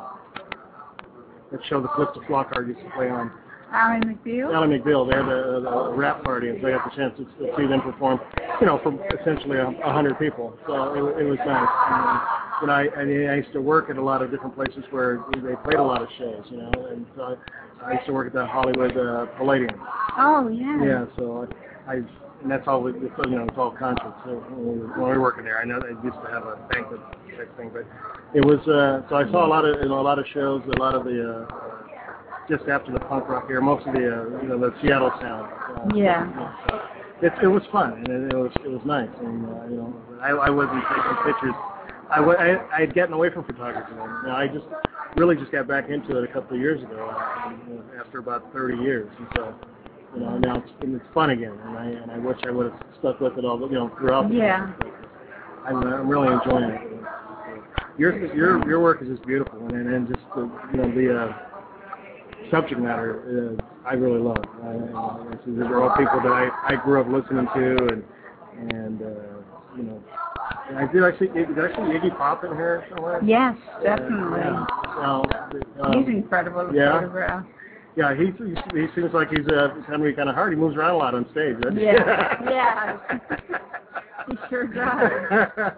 that show the Clifton Flockhart used to play on. Ally McBeal? Ally McBeal, they had a, a rap party, and so I got the chance to, to see them perform, you know, for essentially a, a hundred people. So it, it was nice. And, you know, I, I, mean, I used to work at a lot of different places where they played a lot of shows, you know, and so I, I used to work at the Hollywood uh, Palladium. Oh, yeah. Yeah, so I, I and that's all, it's, you know, it's all concerts. So when we, when we were working there, I know they used to have a banquet type thing, but it was, uh, so I saw a lot of, you know, a lot of shows, a lot of the, uh, just after the punk rock era, most of the, uh, you know, the Seattle sound. Uh, Yeah. You know, so it, it was fun, and it, it was, it was nice, and, uh, you know, I, I wasn't taking pictures. I, w- I, I had gotten away from photography then. You know, I just really just got back into it a couple of years ago, uh, you know, after about thirty years, and so, you know, now it's, and it's fun again, and I, and I wish I would have stuck with it all, you know, throughout the Yeah. time, but I'm, I'm really enjoying it. Your, your, your work is just beautiful, and, and just, the, you know, the, uh, subject matter uh, I really love. I, I, these are all people that I, I grew up listening to, and and uh, you know, and I did I see did I see Iggy Pop in here somewhere? Yes, definitely. Yeah. Well, um, He's incredible to yeah. photograph. Yeah, he he seems like he's uh, Henry kind of hard. He moves around a lot on stage. Doesn't he? Yeah, yeah. He sure does.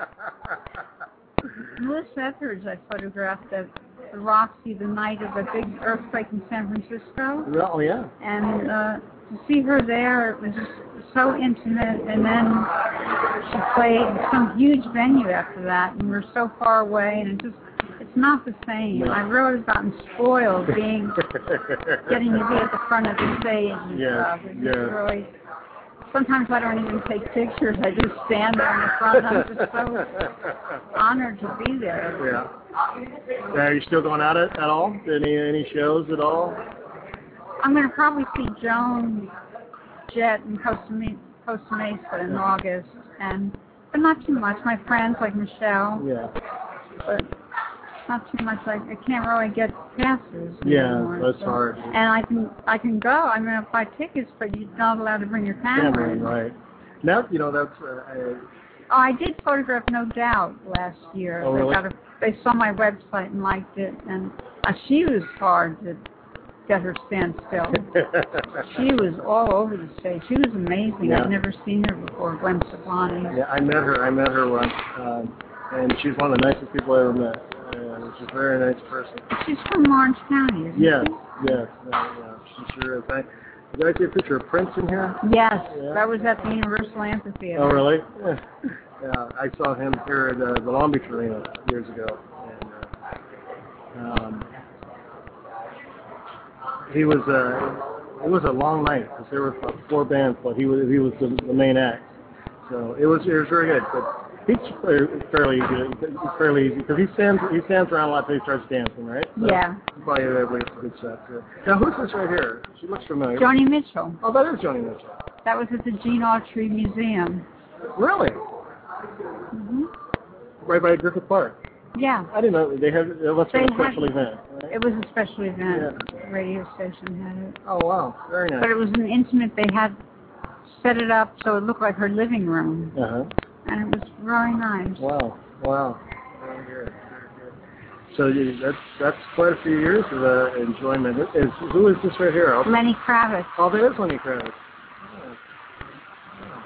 Louis Etheridge I photographed at the Roxy the night of the big earthquake in San Francisco. Oh yeah. And uh, to see her there, it was just so intimate. And then she played some huge venue after that, and we're so far away, and it just, it's not the same. No. I really have gotten spoiled being, getting to be at the front of the stage and Yes, stuff. It's yes. just really, sometimes I don't even take pictures. I just stand there in the front. I'm just so honored to be there. Yeah. Uh, are you still going out at, at all? Any any shows at all? I'm going to probably see Joan Jett in Costa, Me- Costa Mesa in August, and but not too much. My friends like Michelle, Yeah. but not too much. Like I can't really get passes Yeah, anymore. that's so. hard. And I can I can go. I'm going to buy tickets, but you're not allowed to bring your camera. Cameron, right. Now, you know, that's, uh, I, Oh, I did photograph No Doubt last year. Oh, really? They, got a, they saw my website and liked it, and uh, she was hard to get her stand still. She was all over the stage. She was amazing. Yeah. I'd never seen her before, Gwen Stefani. yeah, I met her, I met her once, um, and she's one of the nicest people I ever met. Uh, she's a very nice person. She's from Orange County, isn't Yes, she? yes, uh, yeah, she sure is. I, did I see a picture of Prince in here? Yes, Yeah. that was at the Universal Amphitheater. Oh, really? Yeah, yeah, I saw him here at uh, the Long Beach Arena years ago. And, uh, um, he was, uh, it was a long night because there were four bands, but he was he was the, the main act. So it was it was very good. But he's fairly good. It's fairly easy because he stands he stands around a lot until he starts dancing, right? So Yeah. probably everybody gets a good set. Too. Now who's this right here? She looks familiar. Joni Mitchell. Oh, that is Joni Mitchell. That was at the Gene Autry Museum. Really? hmm Right by Griffith Park. Yeah. I didn't know they had. It must be a They had- special event. Right? It was a special event. The radio station had it. Oh wow, very nice. But it was an intimate, they had set it up so it looked like her living room. Uh huh. And it was very nice. Wow, wow. Very good, very good. So you, that's that's quite a few years of uh, enjoyment. Is who is this right here? Oh, Lenny Kravitz. oh, that is Lenny Kravitz.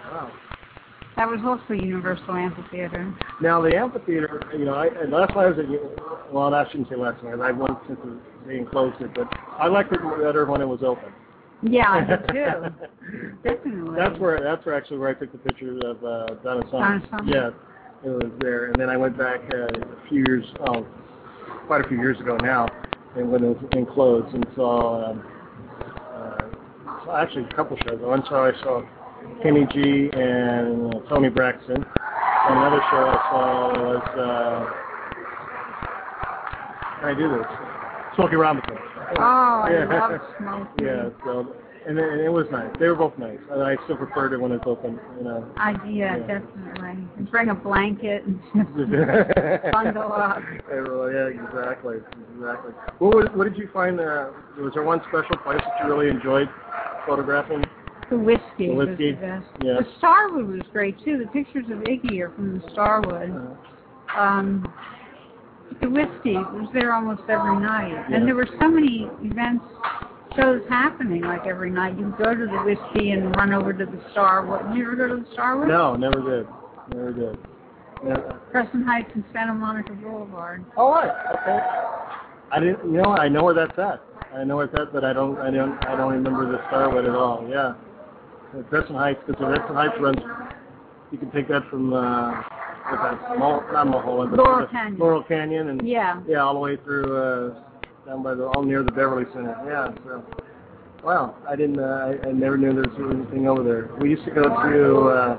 Wow. That was also Universal Amphitheater. Now the amphitheater, you know, I, and last night I was at, well, I shouldn't say last night. I went since they enclosed it, but I liked it better when it was open. Yeah, I did too. Definitely. That's where that's where actually where I took the picture of uh, Donna Summer. Donna Summer. Yeah, it was there, and then I went back uh, a few years, oh, quite a few years ago now, and when it was enclosed, and saw, um, uh, saw actually a couple shows. One show I saw Kenny G and uh, Tony Braxton. And another show I saw was uh, how do I do this? Smokey Robinson. Oh, I Yeah. love Smokey. Yeah, so and it, and it was nice. They were both nice. And I still preferred it when it's open, you know. I, yeah, Yeah. definitely. And bring a blanket and just bundle up. Yeah, really, yeah, exactly, exactly. What was, what did you find? Uh, was there one special place that you really enjoyed photographing? The whiskey, The whiskey, was the best. yeah. The Starwood was great too. The pictures of Iggy are from the Starwood. Uh, Um, the whiskey was there almost every night, Yeah. and there were so many events, shows happening like every night. You go to the whiskey and run over to the Starwood. Did you ever go to the Starwood? no, never did. Never did. Never. Crescent Heights and Santa Monica Boulevard. All right. Okay. I didn't. You know, I know where that's at. I know where it's at, but I don't. I don't. I don't remember the Starwood at all. Yeah. The Crescent Heights, because the Crescent Heights runs. You can take that from. Uh, what's that? Mul- not Mulholland, but Laurel the- Canyon. Laurel Canyon, and Yeah. yeah, all the way through uh, down by the all near the Beverly Center. Yeah. So. Wow. I didn't. Uh, I, I never knew there was anything over there. We used to go to. Uh,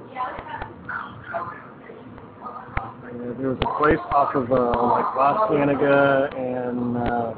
Uh, there was a place off of uh, like Los Cienega and uh,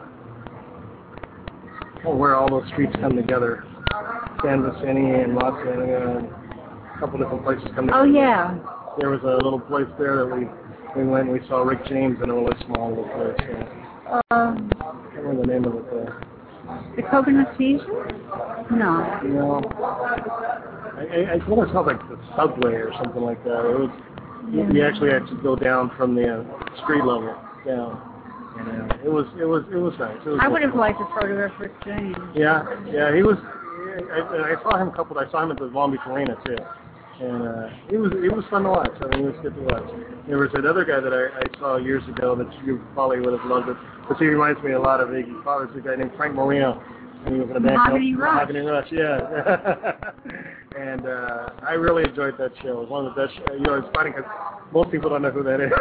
oh, where all those streets come together. San Vicente and Los Cienega, and a couple different places come together. Oh yeah. There was a little place there that we we went and we saw Rick James in a really small little place. Uh, Um, I can't remember the name of it though. the Coconut Season? No. You know, I, I, I think it felt like the subway or something like that. It was. You, you actually had to go down from the uh, street level down. And, uh, it was it was it was nice. It was I would nice. have liked to photograph Rick James. Yeah, yeah, he was. I, I saw him a couple. I saw him at the Long Beach Arena too, and uh, it was it was fun to watch. I mean, it was good to watch. There was another guy that I, I saw years ago that you probably would have loved it, but he reminds me a lot of Iggy Pop. There's a guy named Frank Marino, and he was in a band called Mahogany Rush. Mahogany Rush. Yeah, and uh, I really enjoyed that show. It was one of the best. Show. You know, it's funny because most people don't know who that is.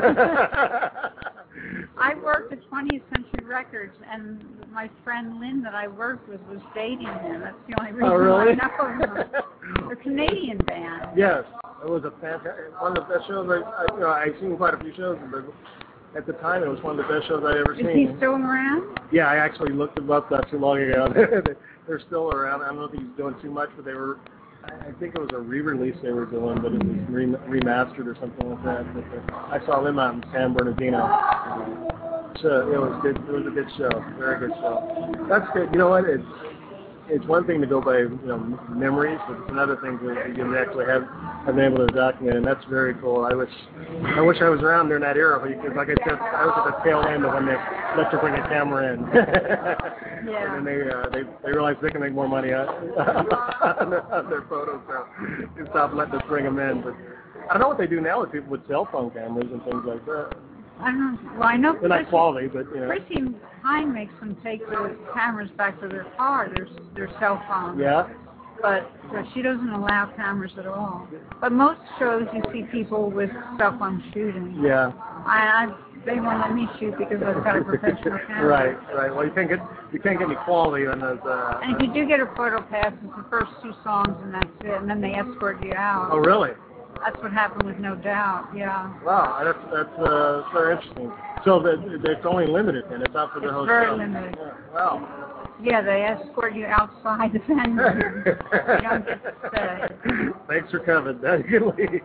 I worked at twentieth Century Records, and my friend Lynn that I worked with was dating him. That's the only reason Oh, really? I know him. A Canadian band. Yes, it was a fantastic, one of the best shows. I, I, you know, I've seen quite a few shows, but at the time, it was one of the best shows I'd ever Is seen. he still around? Yeah, I actually looked them up not too long ago. They're still around. I don't know if he's doing too much, but they were. I think it was a re-release they were doing, but it was re- remastered or something like that. But, uh, I saw them out in San Bernardino. So it was good. It was a good show. Very good show. That's good. You know what? It's it's one thing to go by you know memories, but it's another thing to you actually have have been able to document, and that's very cool. I wish I wish I was around during that era because, like I said, I was at the tail end of when they let you bring a camera in. Yeah. And then they uh, they they realized they can make more money on, on, their, on their photos, so they stopped letting us bring them in. But I don't know what they do now with people with cell phone cameras and things like that. I don't know. Well, I know They're not Chrissy, quality, but you know. Chrissy Hine makes them take the cameras back to their car, their, their cell phone. Yeah. But, but she doesn't allow cameras at all. But most shows you see people with cell phone shooting. Yeah. I, I they won't let me shoot because I've got a professional camera. Right, right. Well, you can't get you can't get any quality on those. Uh, And if you do get a photo pass, it's the first two songs and that's it, and then they escort you out. oh, really? That's what happened with No Doubt, yeah. Wow, that's that's uh, that's very interesting. So that it's only limited, then it's not for the It's hotel. very limited. Yeah. Wow. Yeah, they escort you outside the venue. You don't get to stay. Thanks for coming. Now you can leave.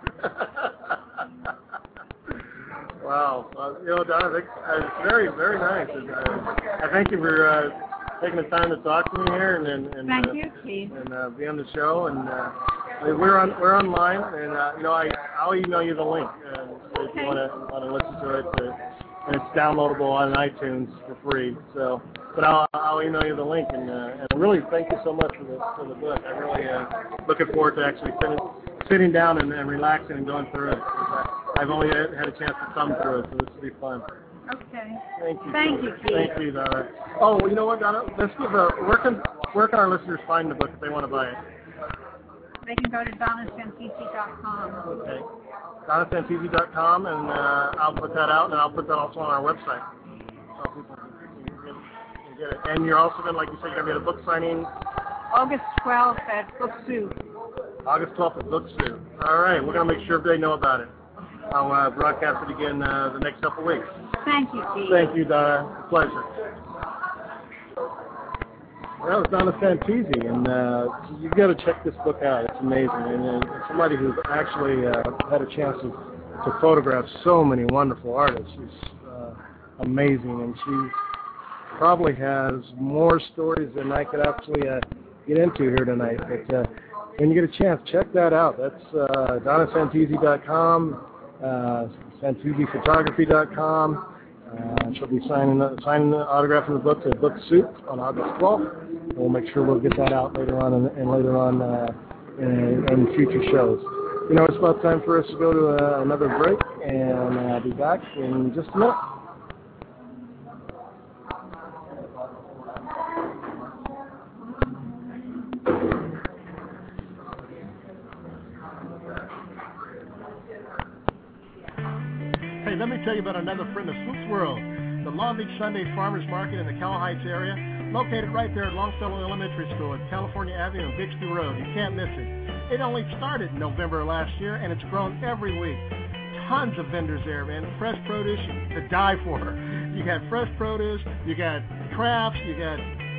Wow. Well, you know, Donna, it's uh, very, very nice. And, uh, I thank you for uh, taking the time to talk to me here and and, and Thank uh, you, Keith. and uh, be on the show. And uh, we're on we're online, and uh, you know, I I'll email you the link uh, so if Okay. you want to want to listen to it. Uh, and it's downloadable on iTunes for free. So, but I'll, I'll email you the link, and, uh, and really thank you so much for the for the book. I really uh, looking forward to actually sitting, sitting down and, and relaxing and going through it. I, I've only had, had a chance to thumb through it, so this will be fun. Okay. Thank you. Thank you, Keith. Thank you, Donna. Oh, well, you know what, Donna? Let's give a where can where can our listeners find the book if they want to buy it? They can go to donna santisi dot com. Okay. donna santisi dot com, and uh, I'll put that out, and I'll put that also on our website. So people can get, can get it. And you're also going to, like you said, you're going to be at a book signing August twelfth at Book Soup. August twelfth at Book Soup. All right. We're going to make sure they know about it. I'll uh, broadcast it again uh, the next couple of weeks. Thank you, Keith. Thank you, Donna. It's a pleasure. Well, that was Donna Santisi, and uh, you've got to check this book out. It's amazing. And uh, somebody who's actually uh, had a chance to, to photograph so many wonderful artists. She's uh, amazing, and she probably has more stories than I could actually uh, get into here tonight. But uh, when you get a chance, check that out. That's uh, donna santisi dot com, uh, santisi photography dot com. Uh, she'll be signing signing autographing the book at Book Soup on August twelfth. And we'll make sure we'll get that out later on and, and later on uh, in, in future shows. You know, it's about time for us to go to uh, another break, and uh, I'll be back in just a minute. Hey, let me tell you about another friend of Swoop's World, the Long Beach Sunday Farmers Market in the Cal Heights area, located right there at Longfellow Elementary School at California Avenue and Bixby Road. You can't miss it. It only started in November last year, and it's grown every week. Tons of vendors there, man. Fresh produce to die for. You got fresh produce, you got crafts, you got,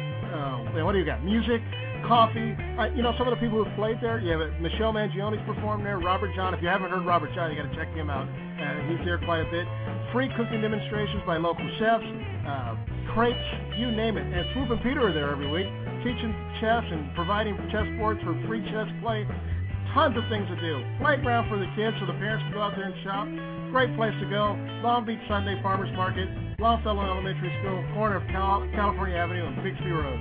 uh, what do you got, music, coffee. Uh, you know, some of the people who've played there, you have Michelle Mangione's performed there, Robert John. If you haven't heard Robert John, you got to check him out. Uh, he's there quite a bit. Free cooking demonstrations by local chefs, uh, crepes, you name it. And Swoop and Peter are there every week, teaching chefs and providing chess boards for free chess play. Tons of things to do. Playground for the kids so the parents can go out there and shop. Great place to go. Long Beach Sunday Farmers Market, Longfellow Elementary School, corner of Cal- California Avenue and Bixby Road.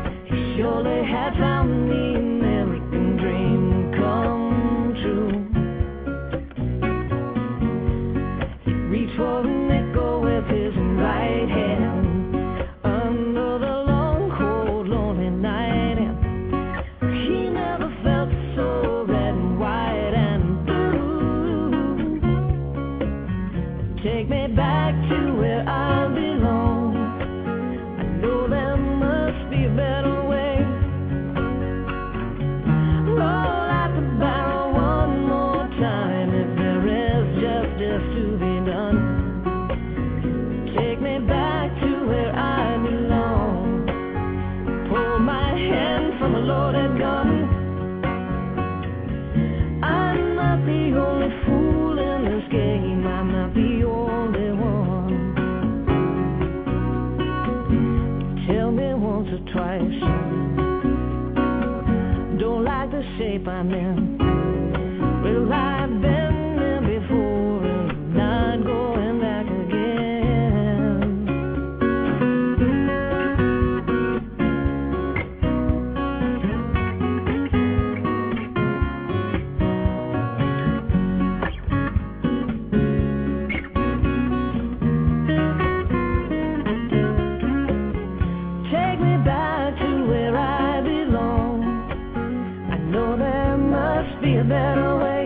Surely had found the American dream come true. I'm in. Well, I've been there before and I'm not going back again. Take me back to where I belong. I know there must be a better way.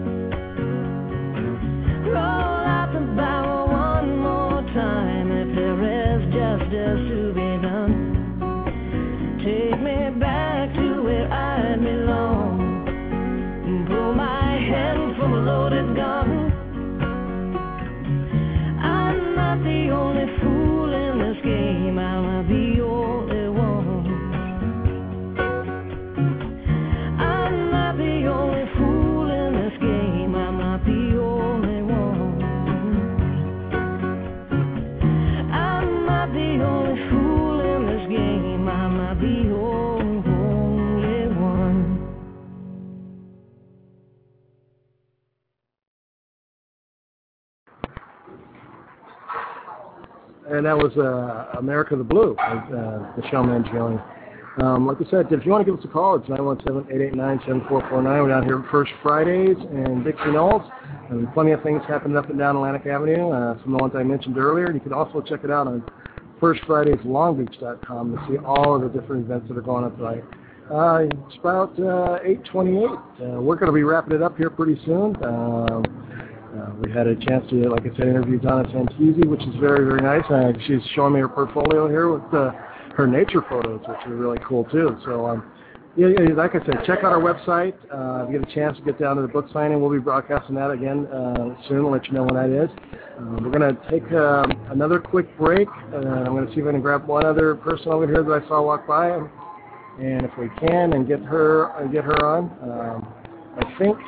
Roll out the barrel one more time if there is justice to be done. Take me back to where I belong. And pull my hand from a loaded gun. I'm not the only fool in this game. I'm not the only one. I'm not the only fool in this game. I'm not the only one. I'm not the only fool in this game. I'm not the only one. And that was uh, America the Blue, uh, Michelle Mangione. Um, like I said, if you want to give us a call, it's nine one seven, eight eight nine, seven four four nine. We're down here at First Fridays in Dixie Knolls. And plenty of things happening up and down Atlantic Avenue, uh, some of the ones I mentioned earlier. You can also check it out on first fridays long beach dot com to see all of the different events that are going on tonight. Uh, it's about uh, eight twenty-eight. Uh, we're going to be wrapping it up here pretty soon. Um, Uh, we had a chance to, like I said, interview Donna Santisi, which is very, very nice. Uh, she's showing me her portfolio here with uh, her nature photos, which are really cool, too. So, um, yeah, yeah, like I said, check out our website. Uh, if you get a chance to get down to the book signing, we'll be broadcasting that again uh, soon. I'll let you know when that is. Uh, we're going to take uh, another quick break. Uh, I'm going to see if I can grab one other person over here that I saw walk by, and, and if we can, and get her, uh, get her on. Um, I think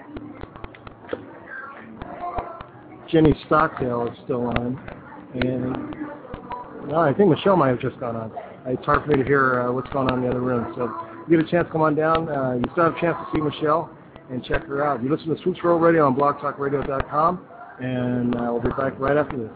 Jenny Stockdale is still on, and no, I think Michelle might have just gone on. It's hard for me to hear uh, what's going on in the other room. So if you get a chance to come on down, uh, you still have a chance to see Michelle and check her out. You listen to Swoops World Radio on blog talk radio dot com, and uh, we'll be back right after this.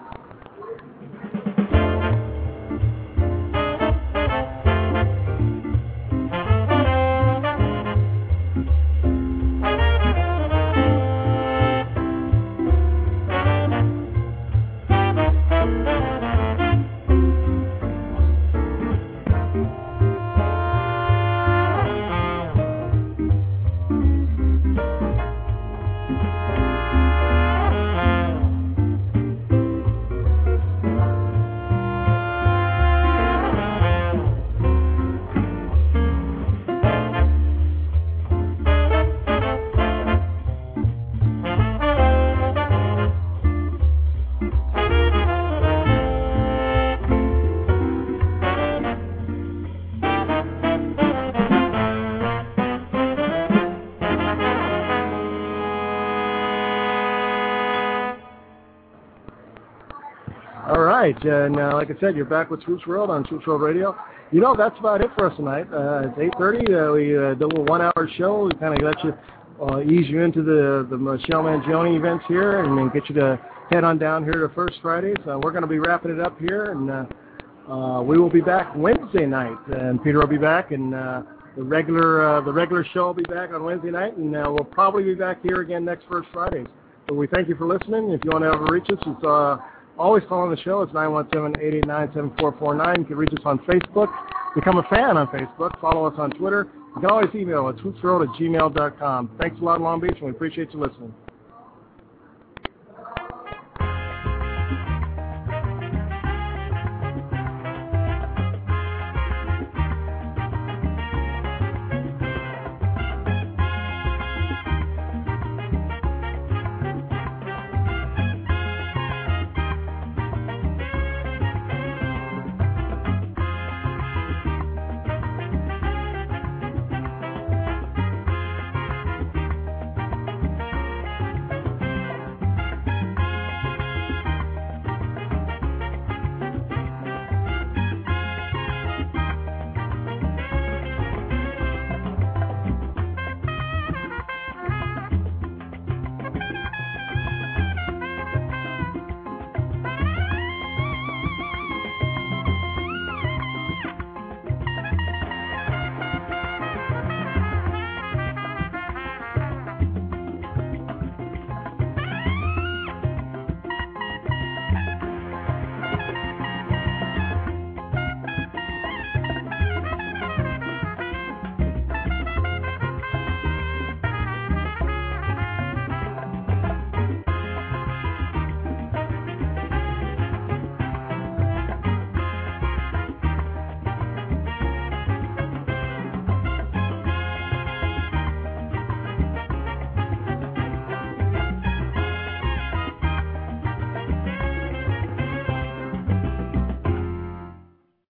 And uh, like I said, you're back with Swoops World on Swoops World Radio. You know, that's about it for us tonight. Uh, it's eight thirty. Uh, we uh, did a little one-hour show. We kind of let you uh, ease you into the, the Michelle Mangione events here and then get you to head on down here to First Fridays. Uh, we're going to be wrapping it up here, and uh, uh, we will be back Wednesday night. And Peter will be back, and uh, the regular uh, the regular show will be back on Wednesday night, and uh, we'll probably be back here again next First Fridays. So we thank you for listening. If you want to ever reach us, it's uh, always calling the show. It's nine one seven, eight eight nine, seven four four nine. You can reach us on Facebook. Become a fan on Facebook. Follow us on Twitter. You can always email at swoops world at gmail dot com. Thanks a lot, Long Beach, and we appreciate you listening.